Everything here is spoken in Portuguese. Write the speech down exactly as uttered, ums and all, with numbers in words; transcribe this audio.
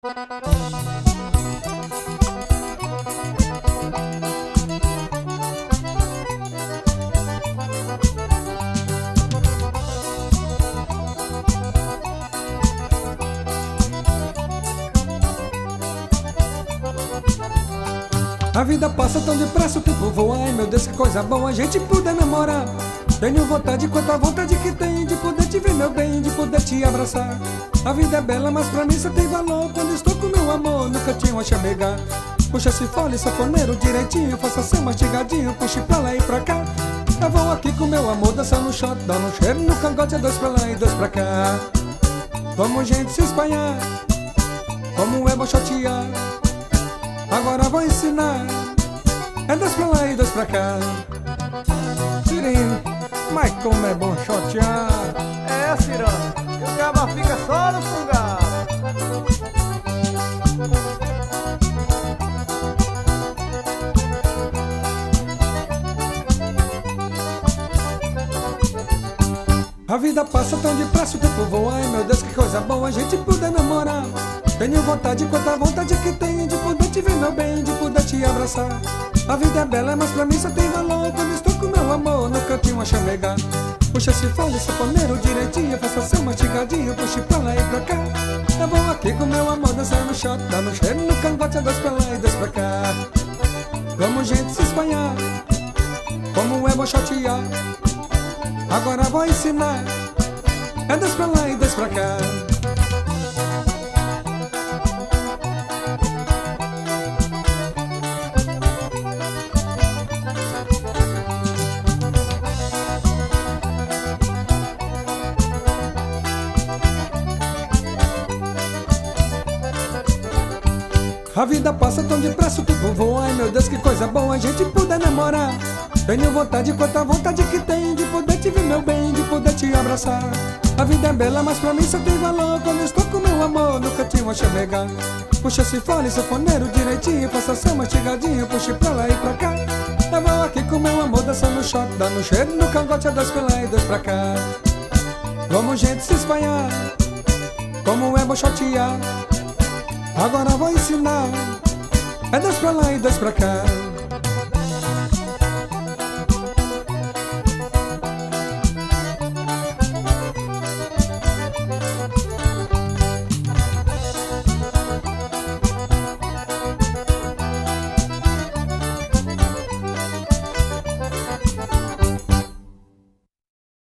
A vida passa tão depressa, o tempo voa. Ai meu Deus, que coisa boa a gente poder namorar. Tenho vontade, quanta vontade que tem de poder te ver, meu bem, de poder te abraçar. A vida é bela, mas pra mim só tem valor quando estou com meu amor no cantinho a chamegar. Puxa esse fole, safoneiro direitinho, faça seu mastigadinho, puxe pra lá e pra cá. Eu vou aqui com meu amor, dançar no shot, dá um cheiro no cangote, dois pra lá e dois pra cá. Vamos gente se espalhar, como é bom chotear. Agora vou ensinar, é dois pra lá e dois pra cá. Cirinho, mas como é bom chotear. É, Cirano, que o caba fica só no fungado. A vida passa tão depressa, o tempo voa. Ai meu Deus, que coisa boa a gente poder namorar. Tenho vontade, quanta vontade que tenho de poder te ver, meu bem, de poder te abraçar. A vida é bela, mas pra mim só tem valor quando estou com meu amor no cantinho a chamegar. Puxa esse fole, safoneiro direitinho, faça seu mastigadinho, puxe pra lá e pra cá. Eu vou aqui com meu amor, dançar no shot, dá no cheiro no cangote, dois pra lá e dois pra cá. Vamos gente se espalhar, como é bom chotear. Agora vou ensinar, é dois pra lá e dois pra cá. A vida passa tão depressa, o tempo voa. Ai meu Deus, que coisa boa a gente poder namorar. Tenho vontade, quanta vontade que tem de poder te ver, meu bem, de poder te abraçar. A vida é bela, mas pra mim só tem valor quando estou com meu amor no cantinho a chamegar. Puxa esse fole, safoneiro direitinho, faça seu mastigadinho, puxe pra lá e pra cá. Eu vou aqui com meu amor, dançar no shot, dá no cheiro no cangote, dois pra lá e dois pra cá. Vamos gente se espalhar, como é bom chotear. Agora vou ensinar, é dois pra lá e dois pra cá.